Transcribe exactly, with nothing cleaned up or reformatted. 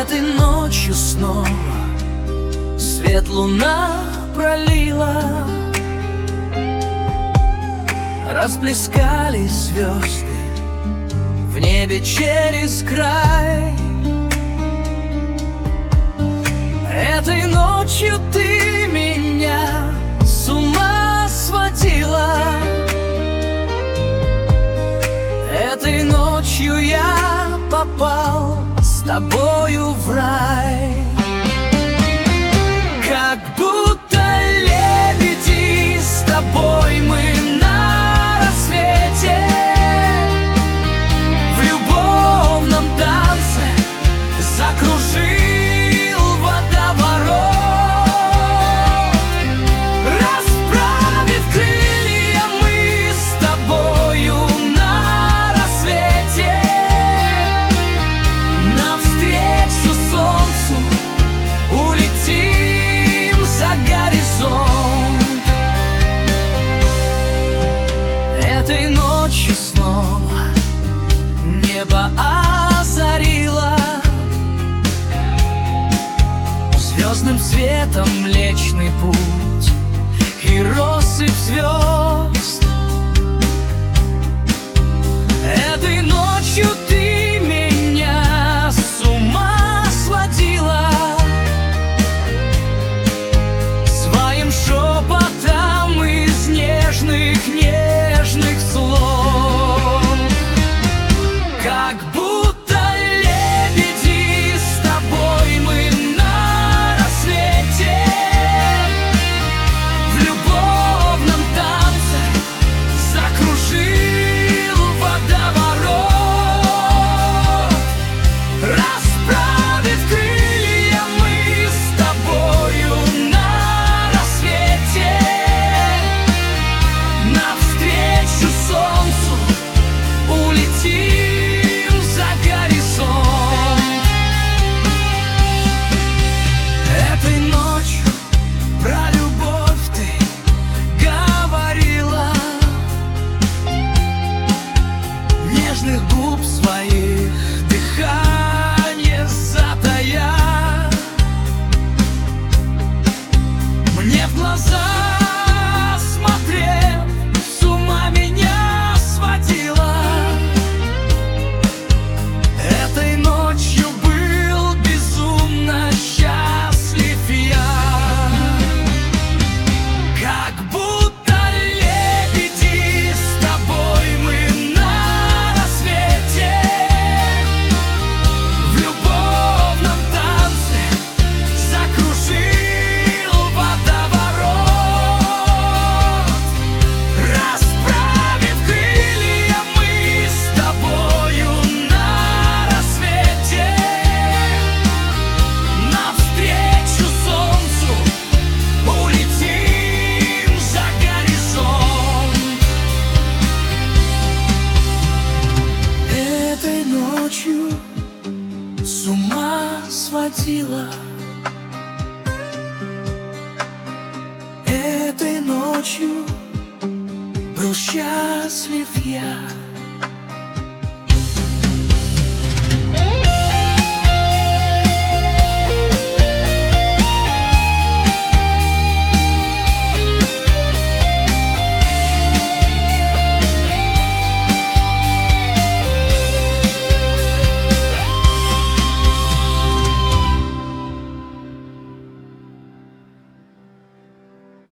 Этой ночью снова свет луна пролила, расплескались звезды в небе через край. Этой ночью ты меня с ума сводила, этой ночью я попал с тобою в рай. Как будто лебеди с тобой мы на рассвете в любовном танце закружил водоворот. Расправив крылья, мы с тобою на рассвете навстречу солнцу улетим за горизонт. Этой ночью снова небо озарило звездным светом Млечный Путь и россыпь звезд. Этой ночью ты меня с ума сводила своим шепотом из нежных, нежных слов. Как будто лебеди с тобой мы на рассвете в любовном танце закружил водоворот. Расправив крылья, мы с тобою на рассвете навстречу солнцу улетим за горизонт. Этой ночью про любовь ты говорила, нежных губ своих дыхание затая. Мне в глаза смотрев, с ума меня сводила. Этой ночью был безумно счастлив я. Как будто лебеди с тобой мы на рассвете в любовном танце закружил водоворот. Расправив крылья, мы с тобою на рассвете навстречу солнцу улетим за горизонт. Этой ночью с ума сводила, этой ночью был счастлив я.